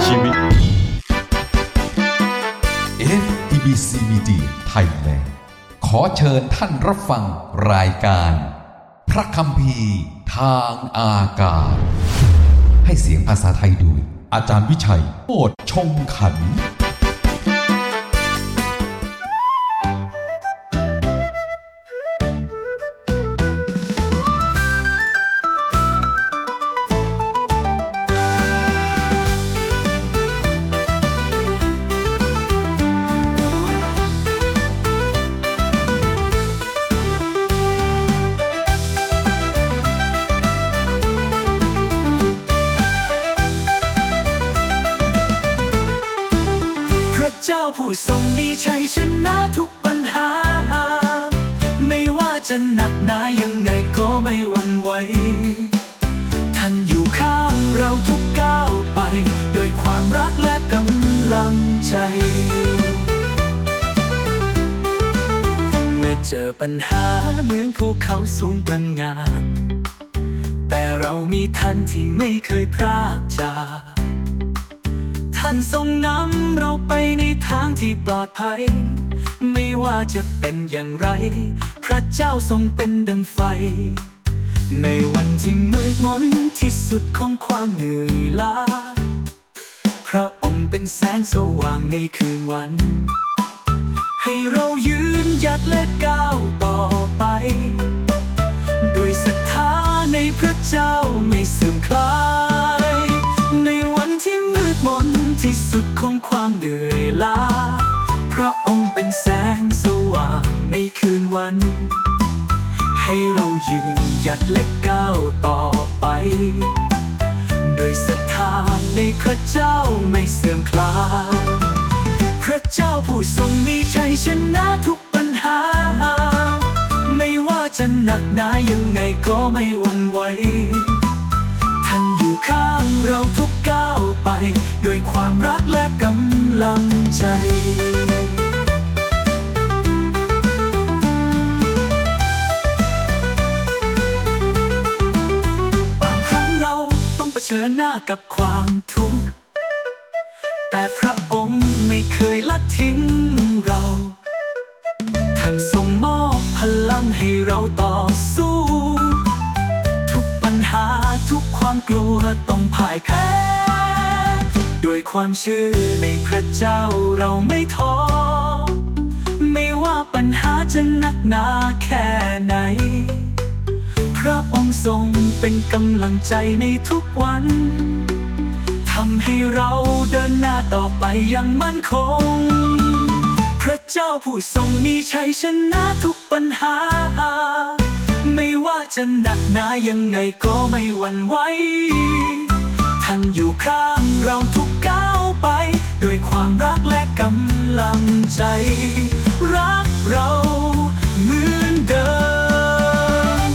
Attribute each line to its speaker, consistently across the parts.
Speaker 1: ชีวิต
Speaker 2: FEBC Media Thailand ขอเชิญท่านรับฟังรายการพระคัมภีร์ทางอากาศให้เสียงภาษาไทยโดยอาจารย์วิชัยโอษฐ์ชงขันธ์
Speaker 3: ผู้ทรงมีชัยชนะทุกปัญหาไม่ว่าจะหนักหนายังไงก็ไม่หวั่นไหวท่านอยู่ข้างเราทุกก้าวไปด้วยความรักและกำลังใจเมื่อเจอปัญหาเหมือนภูเขาสูงประหง่าแต่เรามีท่านที่ไม่เคยพรากจากท่านทรงนำเราไปในทางที่ปลอดภัยไม่ว่าจะเป็นอย่างไรพระเจ้าทรงเป็นดังไฟในวันที่มืดมนที่สุดของความเหนื่อยล้าพระองค์เป็นแสงสว่างในคืนวันให้เรายืนหยัดและก้าวต่อไปด้วยศรัทธาในพระเจ้าไม่เสื่อมคลายในวันที่มืดมนที่สุดของความเหนื่อยล้าพระองค์เป็นแสงสว่างในคืนวันให้เรายืนหยัดและก้าวต่อไปโดยศรัทธาในพระเจ้าไม่เสื่อมคลายพระเจ้าผู้ทรงมีชัยชนะทุกปัญหาไม่ว่าจะหนักหนายังไงก็ไม่หวั่นไหวท่านอยู่ข้างเราทุกก้าวไปด้วยความรักและกำลังใจบางครั้งเราต้องเผชิญหน้ากับความทุกข์แต่พระองค์ไม่เคยละทิ้งเราท่านทรงมอบพลังให้เราต่อสู้ทุกปัญหาทุกความกลัวต้องพ่ายแพ้ด้วยความเชื่อในพระเจ้าเราไม่ท้อไม่ว่าปัญหาจะหนักหนาแค่ไหนพระองค์ทรงเป็นกำลังใจในทุกวันทำให้เราเดินหน้าต่อไปอย่างมั่นคงพระเจ้าผู้ทรงมีชัยชนะทุกปัญหาไม่ว่าจะหนักหนายังไงก็ไม่หวั่นไหวท่านอยู่ข้างเราทุกก้าวไปด้วยความรักและกำลังใจรักเราเหมือนเดิม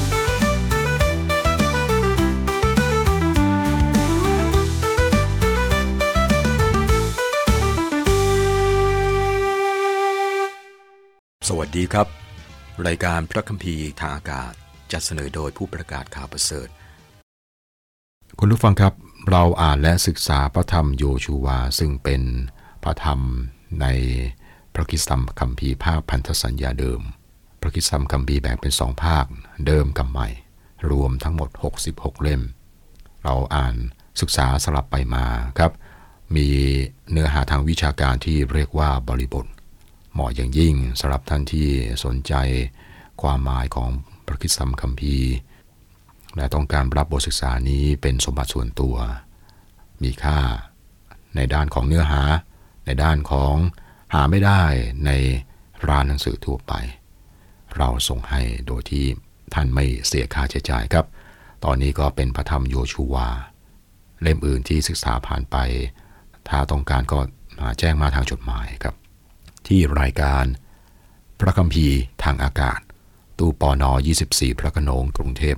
Speaker 4: สวัสดีครับรายการพระคัมภีร์ทางอากาศจัดเสนอโดยผู้ประกาศข่าวประเสริฐคุณผู้ฟังครับเราอ่านและศึกษาพระธรรมโยชูวาซึ่งเป็นพระธรรมในพระคริสตคัมภีร์ภาคพันธสัญญาเดิมพระคริสตคัมภีร์แบ่งเป็น2ภาคเดิมกับใหม่รวมทั้งหมด66เล่มเราอ่านศึกษาสลับไปมาครับมีเนื้อหาทางวิชาการที่เรียกว่าบริบทเหมาะอย่างยิ่งสำหรับท่านที่สนใจความหมายของพระคริสตคัมภีร์และต้องการรับบทศึกษานี้เป็นสมบัติส่วนตัวมีค่าในด้านของเนื้อหาในด้านของหาไม่ได้ในร้านหนังสือทั่วไปเราส่งให้โดยที่ท่านไม่เสียค่าใช้จ่ายครับตอนนี้ก็เป็นพระธรรมโยชูวาเล่มอื่นที่ศึกษาผ่านไปถ้าต้องการก็แจ้งมาทางจดหมายครับที่รายการพระคัมภีร์ทางอากาศตู้ปน24พระโขนงกรุงเทพ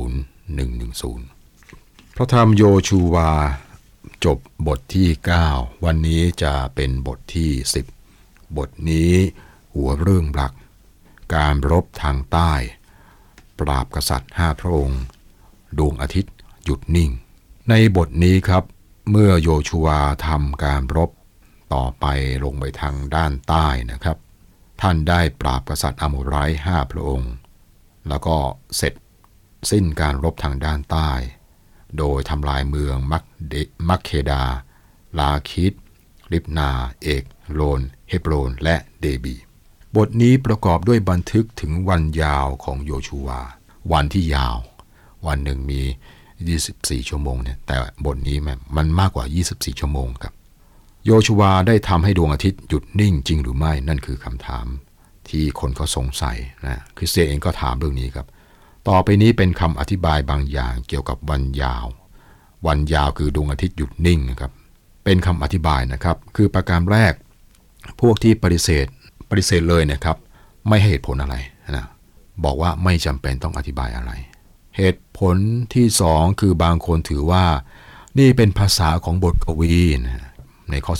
Speaker 4: 10110พระธรรมโยชูวาจบบทที่9วันนี้จะเป็นบทที่10บทนี้หัวเรื่องหลักการรบทางใต้ปราบกษัตริย์5พระองค์ดวงอาทิตย์หยุดนิ่งในบทนี้ครับเมื่อโยชูวาทำการรบต่อไปลงไปทางด้านใต้นะครับท่านได้ปราบกษัตริย์อาโมไรต์5พระองค์แล้วก็เสร็จสิ้นการรบทางด้านใต้โดยทำลายเมืองมักเคดาลาคิดลิบนาเอกโลนเฮบโรนและเดบีบทนี้ประกอบด้วยบันทึกถึงวันยาวของโยชูวาวันที่ยาววันหนึ่งมี24ชั่วโมงเนี่ยแต่บทนี้มันมากกว่า24ชั่วโมงครับโยชูวาได้ทำให้ดวงอาทิตย์หยุดนิ่งจริงหรือไม่นั่นคือคำถามที่คนเขาสงสัยนะคริสเตียนเองก็ถามเรื่องนี้ครับต่อไปนี้เป็นคำอธิบายบางอย่างเกี่ยวกับวันยาววันยาวคือดวงอาทิตย์หยุดนิ่งนะครับเป็นคำอธิบายนะครับคือประการแรกพวกที่ปฏิเสธเลยนะครับไม่ให้เหตุผลอะไรนะบอกว่าไม่จำเป็นต้องอธิบายอะไรเหตุผลที่สองคือบางคนถือว่านี่เป็นภาษาของบทกวีนะในข้อ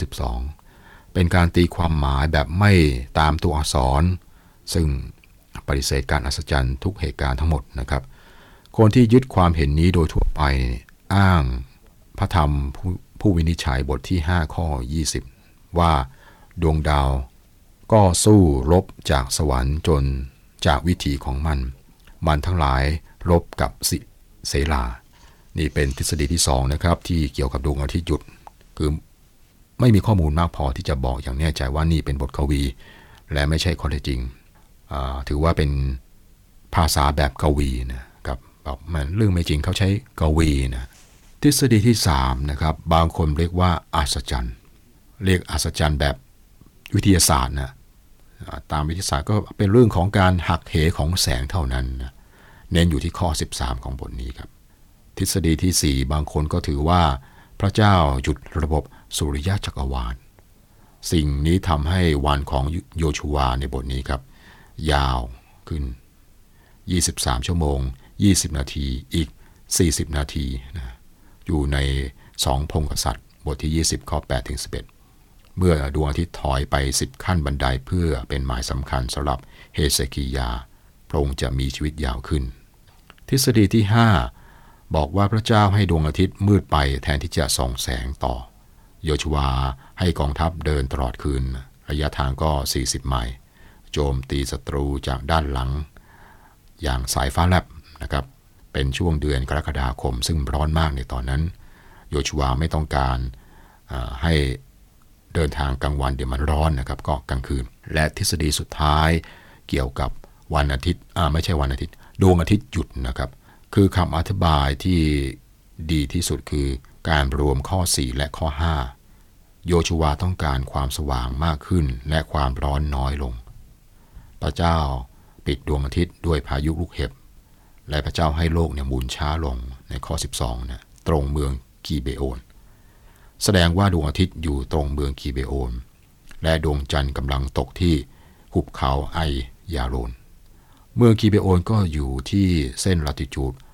Speaker 4: 12เป็นการตีความหมายแบบไม่ตามตัวอักษรซึ่งปฏิเสธการอัศจรรย์ทุกเหตุการณ์ทั้งหมดนะครับคนที่ยึดความเห็นนี้โดยทั่วไปอ้างพระธรรมผู้วินิจฉัยบทที่5ข้อ20ว่าดวงดาวก็สู้รบจากสวรรค์จนจากวิถีของมันทั้งหลายรบกับเสลานี่เป็นทฤษฎีที่2นะครับที่เกี่ยวกับดวงอาทิตย์หยุดคือไม่มีข้อมูลมากพอที่จะบอกอย่างแน่ใจว่านี่เป็นบทกวีและไม่ใช่ข้อเท็จจริงถือว่าเป็นภาษาแบบกวีนะครับแบบมันเรื่องไม่จริงเขาใช้กวีนะทฤษฎีที่3นะครับบางคนเรียกว่าอัศจรรย์เรียกอัศจรรย์แบบวิทยาศาสตร์นะตามวิทยาศาสตร์ก็เป็นเรื่องของการหักเหของแสงเท่านั้นนะเน้นอยู่ที่ข้อ13ของบทนี้ครับทฤษฎีที่4บางคนก็ถือว่าพระเจ้าหยุดระบบสุริยะจักรวาลสิ่งนี้ทำให้วันของโยชูวาในบทนี้ครับยาวขึ้น23ชั่วโมง20นาทีอีก40นาทีนะอยู่ใน2พงกษัตริย์บทที่20ข้อ8ถึง11เมื่อดวงอาทิตย์ถอยไป10ขั้นบันไดเพื่อเป็นหมายสำคัญสำหรับเฮเซคียาพระองค์จะมีชีวิตยาวขึ้นทฤษฎีที่5บอกว่าพระเจ้าให้ดวงอาทิตย์มืดไปแทนที่จะส่องแสงต่อโยชูวาให้กองทัพเดินตลอดคืนระยะทางก็40ไมล์โจมตีศัตรูจากด้านหลังอย่างสายฟ้าแลบนะครับเป็นช่วงเดือนกรกฎาคมซึ่งร้อนมากในตอนนั้นโยชูวาไม่ต้องการให้เดินทางกลางวันเดี๋ยวมันร้อนนะครับก็กลางคืนและทฤษฎีสุดท้ายเกี่ยวกับวันอาทิตย์ไม่ใช่วันอาทิตย์ดวงอาทิตย์หยุดนะครับคือคำอธิบายที่ดีที่สุดคือการรวมข้อ4และข้อ5โยชูวาต้องการความสว่างมากขึ้นและความร้อนน้อยลงพระเจ้าปิดดวงอาทิตย์ด้วยพายุลูกเห็บและพระเจ้าให้โลกหมุนช้าลงในข้อ12นะตรงเมืองกีเบโอนแสดงว่าดวงอาทิตย์อยู่ตรงเมืองกีเบโอนและดวงจันทร์กำลังตกที่หุบเขาไอยาโรนเมืองกีเบโอนก็อยู่ที่เส้นลัติจูด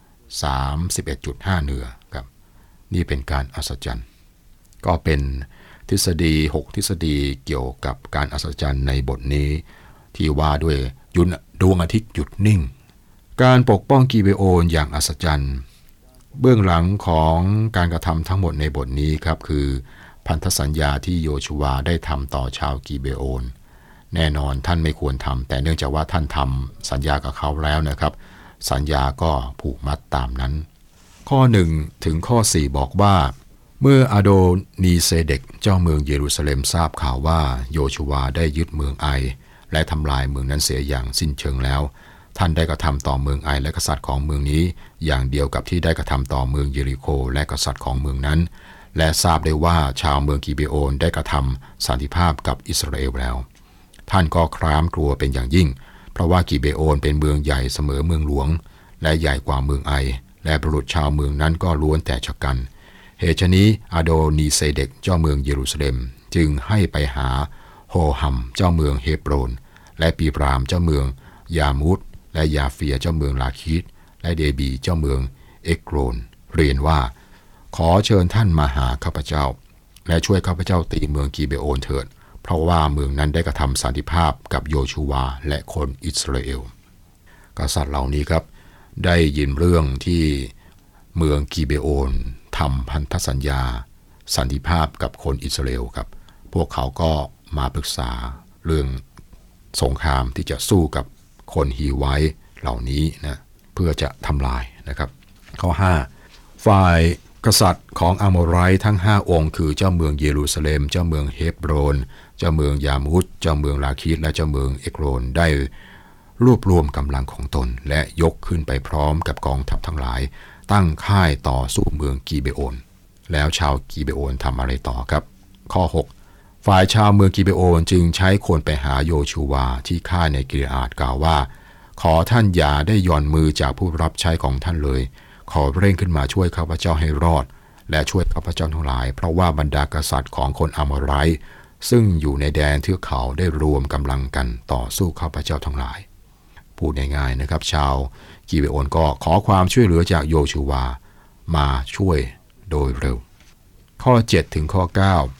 Speaker 4: 31.5 เหนือครับนี่เป็นการอัศจรรย์ก็เป็นทฤษฎี6ทฤษฎีเกี่ยวกับการอัศจรรย์ในบทนี้ที่ว่าด้วยดวงอาทิตย์หยุดนิ่งการปกป้องกีเบโอนอย่างอัศจรรย์เบื้องหลังของการกระทำทั้งหมดในบทนี้ครับคือพันธสัญญาที่โยชูวาได้ทำต่อชาวกีเบโอนแน่นอนท่านไม่ควรทำแต่เนื่องจากว่าท่านทำสัญญากับเขาแล้วนะครับสัญญาก็ผูกมัดตามนั้นข้อ1ถึงข้อ4บอกว่าเมื่ออาโดนีเซเดกเจ้าเมืองเยรูซาเล็มทราบข่าวว่าโยชูวาได้ยึดเมืองไอและทำลายเมืองนั้นเสียอย่างสิ้นเชิงแล้วท่านได้กระทำต่อเมืองไอและกษัตริย์ของเมืองนี้อย่างเดียวกับที่ได้กระทำต่อเมืองเยริโคและกษัตริย์ของเมืองนั้นและทราบได้ว่าชาวเมืองกิเบโอนได้กระทำสันติภาพกับอิสราเอลแล้วท่านก็คร้ามกลัวเป็นอย่างยิ่งเพราะว่ากิเบโอนเป็นเมืองใหญ่เสมอเมืองหลวงและใหญ่กว่าเมืองไอและบุรุษชาวเมืองนั้นก็ล้วนแต่ชะกันเหตุฉะนี้อาโดนีเซเดกเจ้าเมืองเยรูซาเล็มจึงให้ไปหาโฮฮัมเจ้าเมืองเฮบโรนและปีรามเจ้าเมืองยามุดและยาเฟียเจ้าเมืองลาคิดและเดบีเจ้าเมืองเอกโรนเรียนว่าขอเชิญท่านมาหาข้าพเจ้าและช่วยข้าพเจ้าตีเมืองกีเบโอนเถิดเพราะว่าเมืองนั้นได้กระทำสันติภาพกับโยชูวาและคนอิสราเอลกษัตริย์เหล่านี้ครับได้ยินเรื่องที่เมืองกีเบโอนทำพันธสัญญาสันติภาพกับคนอิสราเอลครับพวกเขาก็มาปรึกษาเรื่องสงครามที่จะสู้กับคนฮีไวท์เหล่านี้นะเพื่อจะทำลายนะครับข้อ5ฝ่ายกษัตริย์ของอาโมไรต์ทั้ง5องค์คือเจ้าเมืองเยรูซาเล็มเจ้าเมืองเฮบโรนเจ้าเมืองยามุสเจ้าเมืองลาคิดและเจ้าเมืองเอกโรนได้รวบรวมกำลังของตนและยกขึ้นไปพร้อมกับกองทัพทั้งหลายตั้งค่ายต่อสู้เมืองกีเบโอนแล้วชาวกีเบโอนทำอะไรต่อครับข้อ6ฝ่ายชาวเมืองกีเบโอนจึงใช้คนไปหาโยชูวาที่ค่ายในกิเลอาดกล่าวว่าขอท่านอย่าได้หย่อนมือจากผู้รับใช้ของท่านเลยขอเร่งขึ้นมาช่วยข้าพเจ้าให้รอดและช่วยข้าพเจ้าทั้งหลายเพราะว่าบรรดากษัตริย์ของคนอาโมไรต์ซึ่งอยู่ในแดนเทือกเขาได้รวมกำลังกันต่อสู้ข้าพเจ้าทั้งหลายพูดง่ายๆนะครับชาวกีเบโอนก็ขอความช่วยเหลือจากโยชูวามาช่วยโดยเร็วข้อ7ถึงข้อ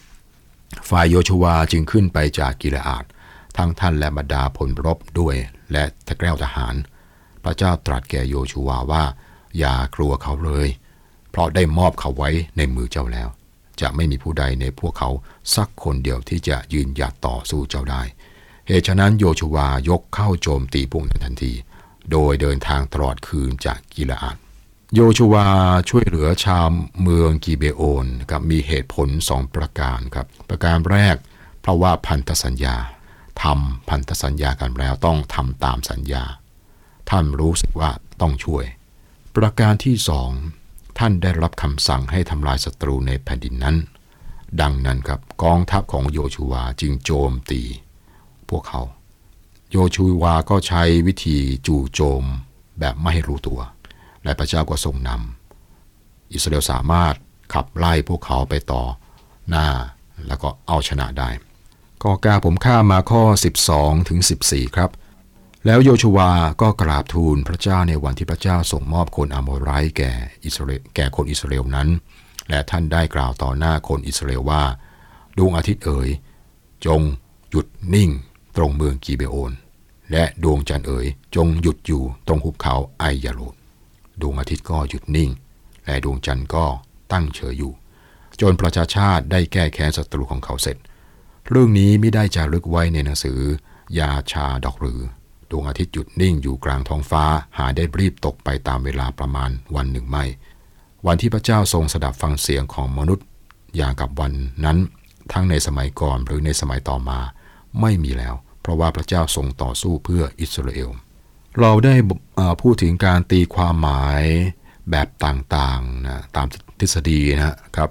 Speaker 4: 9ฝ่ายโยชูวาจึงขึ้นไปจากกิเลอาดทั้งท่านและบรรดาพลรบด้วยและตะแกรงทหารพระเจ้าตรัสแก่โยชูวาว่าอย่ากลัวเขาเลยเพราะได้มอบเขาไว้ในมือเจ้าแล้วจะไม่มีผู้ใดในพวกเขาสักคนเดียวที่จะยืนหยัดต่อสู้เจ้าได้เหตุฉะนั้นโยชูวายกเข้าโจมตีพวกนั้นทันทีโดยเดินทางตลอดคืนจากกิเลอาดโยชูวาช่วยเหลือชาวเมืองกิเบโอนกับมีเหตุผล2ประการครับประการแรกเพราะว่าพันธสัญญาทำพันธสัญญากันแล้วต้องทำตามสัญญาท่านรู้สึกว่าต้องช่วยประการที่2ท่านได้รับคำสั่งให้ทำลายศัตรูในแผ่นดินนั้นดังนั้นครับกองทัพของโยชูวาจึงโจมตีพวกเขาโยชูวาก็ใช้วิธีจู่โจมแบบไม่ให้รู้ตัวและพระเจ้าก็ทรงนำอิสราเอลสามารถขับไล่พวกเขาไปต่อหน้าแล้วก็เอาชนะได้ข้อ9ผมข้ามมาข้อ12ถึง14ครับแล้วโยชูวาก็กราบทูลพระเจ้าในวันที่พระเจ้าส่งมอบคนอาโมไรต์แก่คนอิสราเอลนั้นและท่านได้กล่าวต่อหน้าคนอิสราเอลว่าดวงอาทิตย์เอ๋ยจงหยุดนิ่งตรงเมืองกีเบโอนและดวงจันทร์เอ๋ยจงหยุดอยู่ตรงหุบเขาไอยาโรนดวงอาทิตย์ก็หยุดนิ่งและดวงจันทร์ก็ตั้งเฉยอยู่จนประชาชาติได้แก้แค้นศัตรูของเขาเสร็จเรื่องนี้ไม่ได้จารึกไว้ในหนังสือยาชาดอกหรือดวงอาทิตย์หยุดนิ่งอยู่กลางท้องฟ้าหาได้รีบตกไปตามเวลาประมาณวันหนึ่งไม่วันที่พระเจ้าทรงสดับฟังเสียงของมนุษย์อย่างกับวันนั้นทั้งในสมัยก่อนหรือในสมัยต่อมาไม่มีแล้วเพราะว่าพระเจ้าทรงต่อสู้เพื่ออิสราเอลเราได้พูดถึงการตีความหมายแบบต่างๆนะตามทฤษฎีนะครับ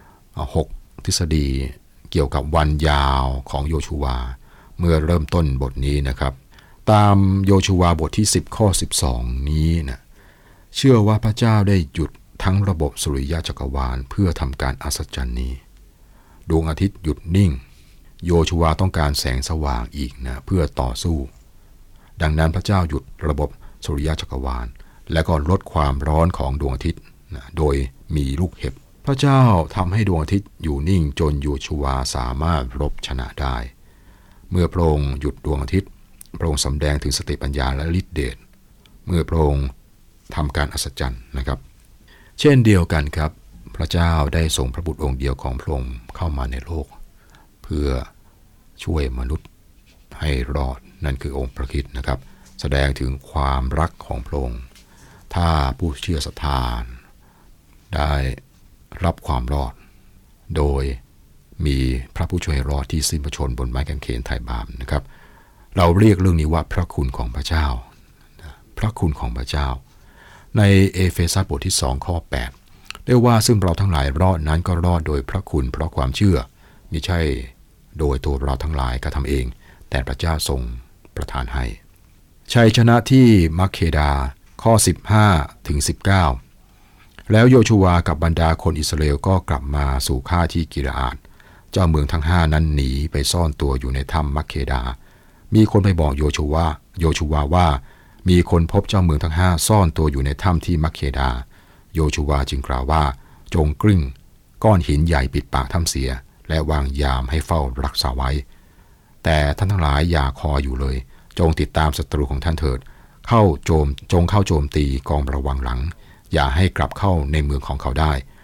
Speaker 4: 6ทฤษฎีเกี่ยวกับวันยาวของโยชูวาเมื่อเริ่มต้นบทนี้นะครับตามโยชูวาบทที่10ข้อ12นี้นะเชื่อว่าพระเจ้าได้หยุดทั้งระบบสุริยะจักรวาลเพื่อทำการอัศจรรย์นี้ดวงอาทิตย์หยุดนิ่งโยชูวาต้องการแสงสว่างอีกนะเพื่อต่อสู้ดังนั้นพระเจ้าหยุดระบบสุริยะจักรวาลและก็ลดความร้อนของดวงอาทิตย์นะโดยมีลูกเห็บพระเจ้าทำให้ดวงอาทิตย์อยู่นิ่งจนโยชูวาสามารถรบชนะได้เมื่อพระองค์หยุดดวงอาทิตย์พระองค์สำแดงถึงสติปัญญาและฤทธิเดชเมื่อพระองค์ทำการอัศจรรย์นะครับเช่นเดียวกันครับพระเจ้าได้ส่งพระบุตรองค์เดียวของพระองค์เข้ามาในโลกเพื่อช่วยมนุษย์ให้รอดนั่นคือองค์พระคริสต์นะครับแสดงถึงความรักของพระองค์ถ้าผู้เชื่อศรัทธาได้รับความรอดโดยมีพระผู้ช่วยรอดที่สิ้นพระชนม์บนไม้กางเขนไถ่บาปนะครับเราเรียกเรื่องนี้ว่าพระคุณของพระเจ้าพระคุณของพระเจ้าในเอเฟซัสบทที่2ข้อ8ได้ว่าซึ่งเราทั้งหลายรอดนั้นก็รอดโดยพระคุณเพราะความเชื่อมิใช่โดยตัวเราทั้งหลายกระทำเองแต่พระเจ้าทรงประทานให้ชัยชนะที่มัคเคดาข้อ15ถึง19แล้วโยชูวากับบรรดาคนอิสราเอลก็กลับมาสู่ค่ายที่กิเลอาดเจ้าเมืองทั้ง5นั้นหนีไปซ่อนตัวอยู่ในถ้ำมัคเคดามีคนไปบอกโยชูวาว่ามีคนพบเจ้าเมืองทั้ง5ซ่อนตัวอยู่ในถ้ำที่มัคเคดาโยชูวาจึงกล่าวว่าจงกลิ้งก้อนหินใหญ่ปิดปากถ้ำเสียและวางยามให้เฝ้ารักษาไว้แต่ท่านทั้งหลายอย่าคอยอยู่เลยจงติดตามศัตรูของท่านเถิดเข้าโจมตีกองระวังหลังอย่าให้กลับเข้าในเมืองของเขาได้เพ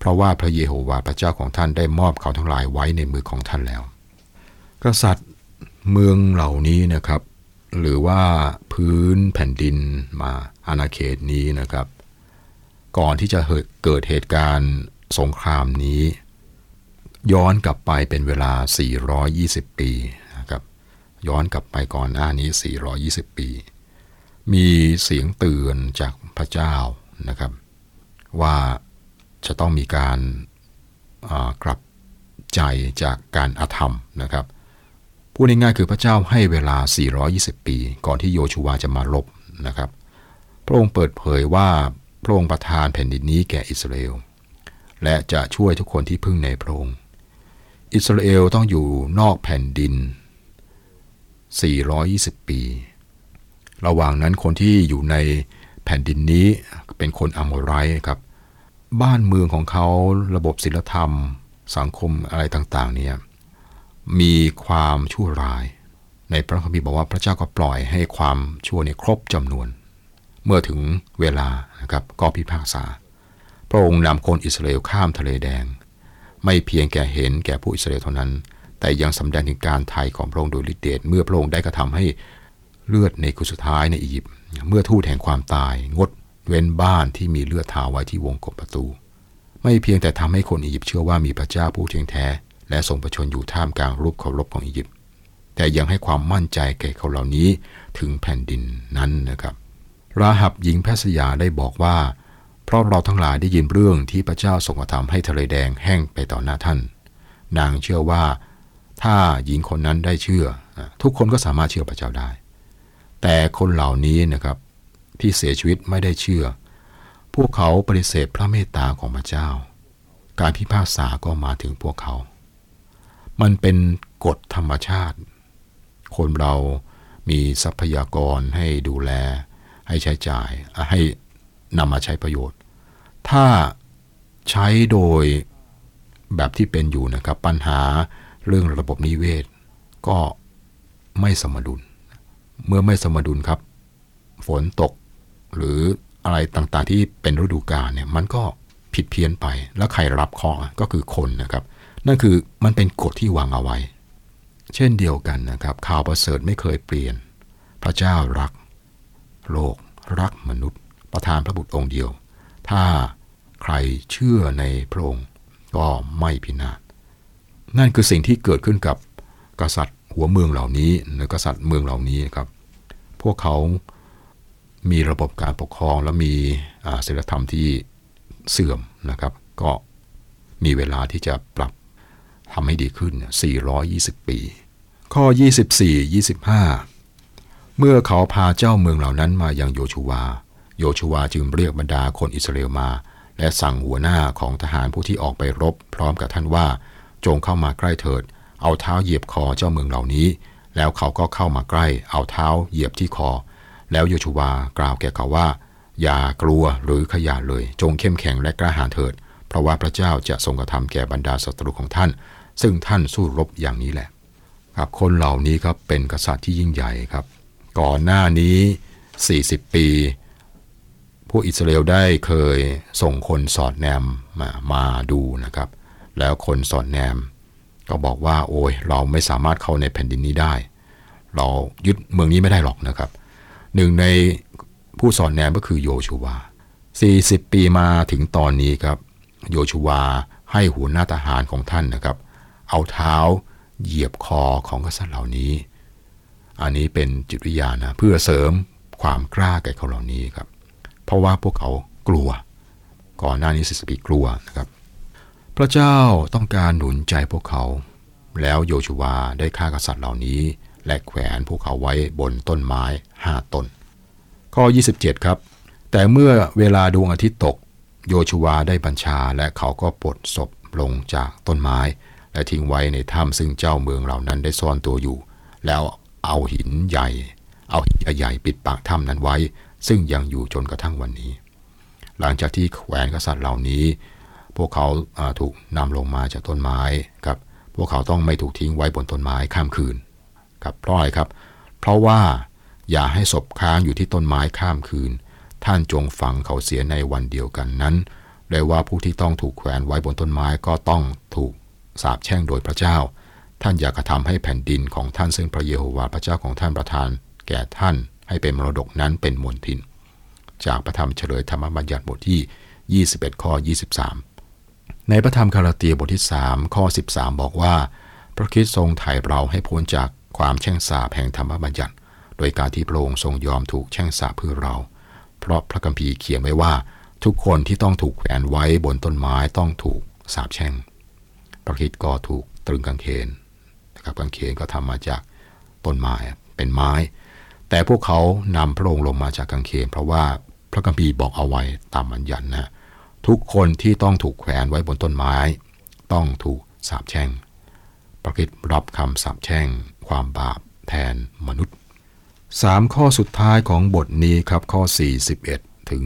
Speaker 4: เพราะว่าพระเยโฮวาห์พระเจ้าของท่านได้มอบเขาทั้งหลายไว้ในมือของท่านแล้วกษัตริย์เมืองเหล่านี้นะครับหรือว่าพื้นแผ่นดินมาอาณาเขตนี้นะครับก่อนที่จะเกิดเหตุการณ์สงครามนี้ย้อนกลับไปเป็นเวลา420ปีนะครับย้อนกลับไปก่อนหน้านี้420ปีมีเสียงเตือนจากพระเจ้านะครับว่าจะต้องมีการกลับใจจากการอธรรมนะครับพูดง่ายๆคือพระเจ้าให้เวลา420ปีก่อนที่โยชูวาจะมารบนะครับพระองค์เปิดเผยว่าพระองค์ประทานแผ่นดินนี้แก่อิสราเอลและจะช่วยทุกคนที่พึ่งในพระองค์อิสราเอลต้องอยู่นอกแผ่นดิน420ปีระหว่างนั้นคนที่อยู่ในแผ่นดินนี้เป็นคนอัมโมไรต์ครับบ้านเมืองของเขาระบบศีลธรรมสังคมอะไรต่างๆเนี่ยมีความชั่วร้ายในพระคัมภีร์บอกว่าพระเจ้าก็ปล่อยให้ความชั่วเนี่ยครบจำนวนเมื่อถึงเวลานะครับก็พิพากษาพระองค์นำคนอิสราเอลข้ามทะเลแดงไม่เพียงแก่เห็นแก่ผู้อิสราเอลเท่านั้นแต่ยังสำแดงถึงการไถ่ของพระองค์โดยฤทธิ์เดชเมื่อพระองค์ได้กระทำให้เลือดในคืนสุดท้ายในอียิปต์เมื่อทูตแห่งความตายงดเว้นบ้านที่มีเลือดทาไว้ที่วงกบประตูไม่เพียงแต่ทำให้คนอียิปต์เชื่อว่ามีพระเจ้าผู้เที่ยงแท้และทรงประชนอยู่ท่ามกลางรูปเคารพของอียิปต์แต่ยังให้ความมั่นใจแก่เขาเหล่านี้ถึงแผ่นดินนั้นนะครับราหับหญิงแพทย์สยาได้บอกว่าเพราะเราทั้งหลายได้ยินเรื่องที่พระเจ้าทรงกระทำให้ทะเลแดงแห้งไปต่อหน้าท่านนางเชื่อว่าถ้าหญิงคนนั้นได้เชื่อทุกคนก็สามารถเชื่อพระเจ้าได้แต่คนเหล่านี้นะครับที่เสียชีวิตไม่ได้เชื่อพวกเขาปฏิเสธพระเมตตาของพระเจ้าการพิพากษาก็มาถึงพวกเขามันเป็นกฎธรรมชาติคนเรามีทรัพยากรให้ดูแลให้ใช้จ่ายให้นำมาใช้ประโยชน์ถ้าใช้โดยแบบที่เป็นอยู่นะครับปัญหาเรื่องระบบนิเวศก็ไม่สมดุลเมื่อไม่สมดุลครับฝนตกหรืออะไรต่างๆที่เป็นฤดูกาลเนี่ยมันก็ผิดเพี้ยนไปแล้วใครรับเคราะห์ก็คือคนนะครับนั่นคือมันเป็นกฎที่วางเอาไว้เช่นเดียวกันนะครับข่าวประเสริฐไม่เคยเปลี่ยนพระเจ้ารักโลกรักมนุษย์ประทานพระบุตรองค์เดียวถ้าใครเชื่อในพระองค์ก็ไม่พินาศนั่นคือสิ่งที่เกิดขึ้นกับกษัตริย์หัวเมืองเหล่านี้หรือกษัตริย์เมืองเหล่านี้ครับพวกเขามีระบบการปกครองและมีศีลธรรมที่เสื่อมนะครับก็มีเวลาที่จะปรับทำให้ดีขึ้น420ปีข้อ24-25เมื่อเขาพาเจ้าเมืองเหล่านั้นมายังโยชูวาจึงเรียกบรรดาคนอิสราเอลมาและสั่งหัวหน้าของทหารผู้ที่ออกไปรบพร้อมกับท่านว่าจงเข้ามาใกล้เถิดเอาเท้าเหยียบคอเจ้าเมืองเหล่านี้แล้วเขาก็เข้ามาใกล้เอาเท้าเหยียบที่คอแล้วโยชูวากล่าวแก่เขาว่าอย่ากลัวหรือขย่าเลยจงเข้มแข็งและกล้าหาญเถิดเพราะว่าพระเจ้าจะทรงกระทำแก่บรรดาศัตรูของท่านซึ่งท่านสู้รบอย่างนี้แหละครับคนเหล่านี้ครับเป็นกษัตริย์ที่ยิ่งใหญ่ครับก่อนหน้านี้40ปีผู้อิสราเอลได้เคยส่งคนสอดแนมมาดูนะครับแล้วคนสอดแนมก็บอกว่าโอ้ยเราไม่สามารถเข้าในแผ่นดินนี้ได้เรายึดเมืองนี้ไม่ได้หรอกนะครับหนึ่งในผู้สอดแนมก็คือโยชูวา40ปีมาถึงตอนนี้ครับโยชูวาให้หัวหน้าทหารของท่านนะครับเอาเท้าเหยียบคอของกษัตริย์เหล่านี้อันนี้เป็นจิตวิทยานะเพื่อเสริมความกล้าแก่เขาเหล่านี้ครับเพราะว่าพวกเขากลัวก่อนหน้านี้40ปีกลัวนะครับพระเจ้าต้องการหนุนใจพวกเขาแล้วโยชูวาได้ฆ่ากษัตริย์เหล่านี้และแขวนพวกเขาไว้บนต้นไม้5 ต้นข้อ27ครับแต่เมื่อเวลาดวงอาทิตย์ตกโยชูวาได้บัญชาและเขาก็ปลดศพลงจากต้นไม้และทิ้งไว้ในถ้ำซึ่งเจ้าเมืองเหล่านั้นได้ซ่อนตัวอยู่แล้วเอาหินใหญ่ปิดปากถ้ำนั้นไว้ซึ่งยังอยู่จนกระทั่งวันนี้หลังจากที่แขวนกษัตริย์เหล่านี้พวกเขาถูกนำลงมาจากต้นไม้ครับพวกเขาต้องไม่ถูกทิ้งไว้บนต้นไม้ข้ามคืนครับเพราะอะไรครับเพราะว่าอย่าให้ศพค้างอยู่ที่ต้นไม้ข้ามคืนท่านจงฝังเขาเสียในวันเดียวกันนั้นและว่าผู้ที่ต้องถูกแขวนไว้บนต้นไม้ก็ต้องถูกสาปแช่งโดยพระเจ้าท่านอย่ากระทำให้แผ่นดินของท่านซึ่งพระเยโฮวาห์พระเจ้าของท่านประทานแก่ท่านให้เป็นมรดกนั้นเป็นมลทินจากพระธรรมเฉลยธรรมบัญญัติบทที่21ข้อ23ในพระธรรมกาลาเตียบทที่3ข้อ13บอกว่าพระคริสต์ทรงไถ่เราให้พ้นจากความแช่งสาปแห่งธรรมบัญญัติโดยการที่พระองค์ทรงยอมถูกแช่งสาปเพื่อเราเพราะพระคัมภีร์เขียนไว้ว่าทุกคนที่ต้องถูกแขวนไว้บนต้นไม้ต้องถูกสาปแช่งพระคริสต์ก็ถูกตรึงกางเขนนะครับกางเขนก็ทำมาจากต้นไม้เป็นไม้แต่พวกเขานำพระองค์ลงมาจากกางเขนเพราะว่าพระคัมภีร์บอกเอาไว้ตามบัญญัตินะทุกคนที่ต้องถูกแขวนไว้บนต้นไม้ต้องถูกสาปแช่งพระคริสต์รับคำสาปแช่งความบาปแทนมนุษย์3ข้อสุดท้ายของบทนี้ครับข้อ41ถึง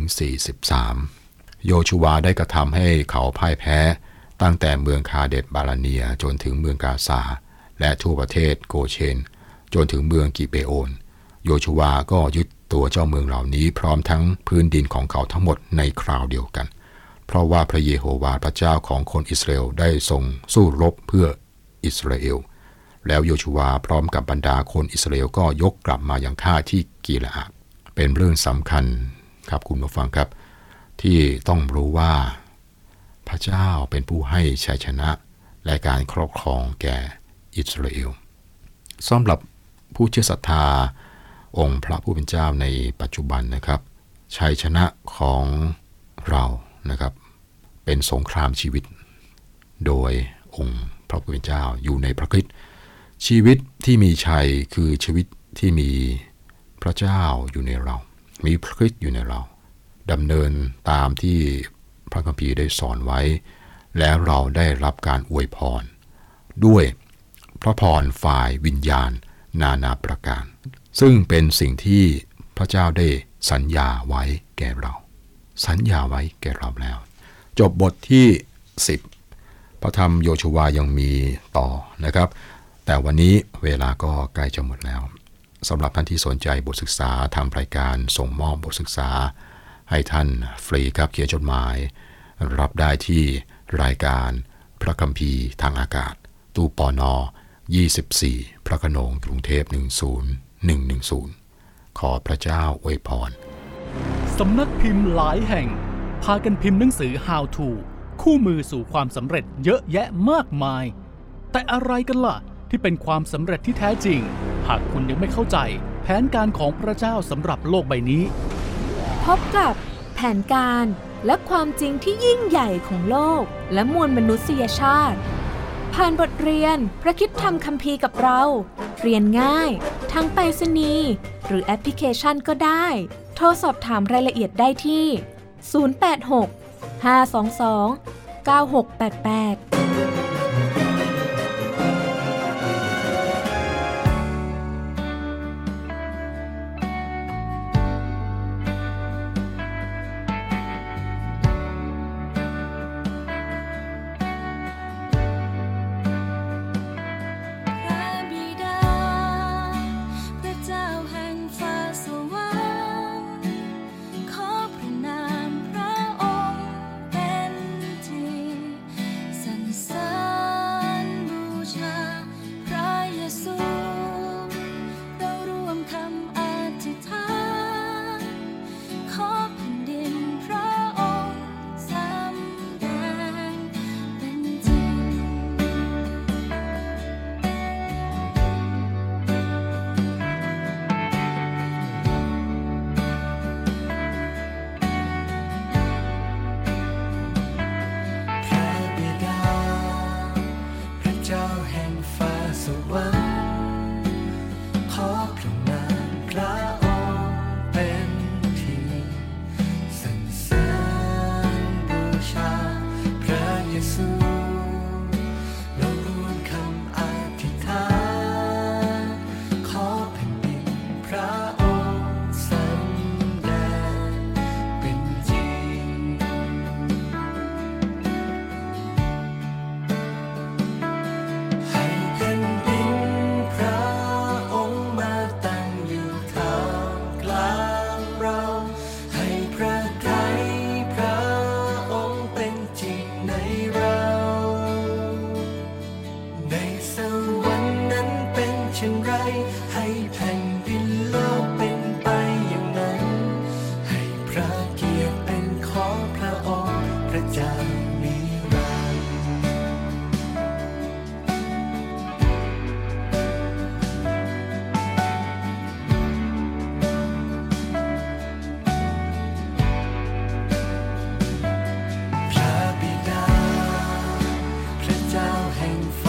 Speaker 4: 43โยชูวาได้กระทำให้เขาพ่ายแพ้ตั้งแต่เมืองคาเดษบาราเนียจนถึงเมืองกาซาและทั่วประเทศโกเชนจนถึงเมืองกิเบโอนโยชูวาก็ยึดตัวเจ้าเมืองเหล่านี้พร้อมทั้งพื้นดินของเขาทั้งหมดในคราวเดียวกันเพราะว่าพระเยโฮวาห์พระเจ้าของคนอิสราเอลได้ทรงสู้รบเพื่ออิสราเอลแล้วโยชูวาพร้อมกับบรรดาคนอิสราเอลก็ยกกลับมายังท่าที่กีเลอาดเป็นเรื่องสำคัญครับคุณผู้ฟังครับที่ต้องรู้ว่าพระเจ้าเป็นผู้ให้ชัยชนะและการครอบครองแก่อิสราเอลสำหรับผู้เชื่อศรัทธาองค์พระผู้เป็นเจ้าในปัจจุบันนะครับชัยชนะของเรานะครับเป็นสงครามชีวิตโดยองค์พระผู้เป็นเจ้าอยู่ในพระคริสต์ชีวิตที่มีชัยคือชีวิตที่มีพระเจ้าอยู่ในเรามีพระคริสต์อยู่ในเราดำเนินตามที่พระคัมภีร์ได้สอนไว้แล้วเราได้รับการอวยพรด้วยพระพรฝ่ายวิญญาณนานาประการซึ่งเป็นสิ่งที่พระเจ้าได้สัญญาไว้แก่เราสัญญาไว้แก่เราแล้วจบบทที่10พระธรรมโยชูวายังมีต่อนะครับแต่วันนี้เวลาก็ใกล้จะหมดแล้วสำหรับท่านที่สนใจบทศึกษาทำรายการส่งมอบบทศึกษาให้ท่านฟรีครับเขียนจดหมายรับได้ที่รายการพระคัมภีร์ทางอากาศตู้ปน24พระโขนงกรุงเทพ10110ขอพระเจ้าอวยพร
Speaker 1: สำนักพิมพ์หลายแห่งพากันพิมพ์หนังสือ How to คู่มือสู่ความสำเร็จเยอะแยะมากมายแต่อะไรกันล่ะที่เป็นความสำเร็จที่แท้จริงหากคุณยังไม่เข้าใจแผนการของพระเจ้าสำหรับโลกใบนี้
Speaker 5: พบกับแผนการและความจริงที่ยิ่งใหญ่ของโลกและมวลมนุษยชาติผ่านบทเรียนพระคริสตธรรมคัมภีร์กับเราเรียนง่ายทั้งไปรษณีย์หรือแอปพลิเคชันก็ได้โทรสอบถามรายละเอียดได้ที่086 522 9688
Speaker 3: ให้แผ่นดินาวแห่งฝั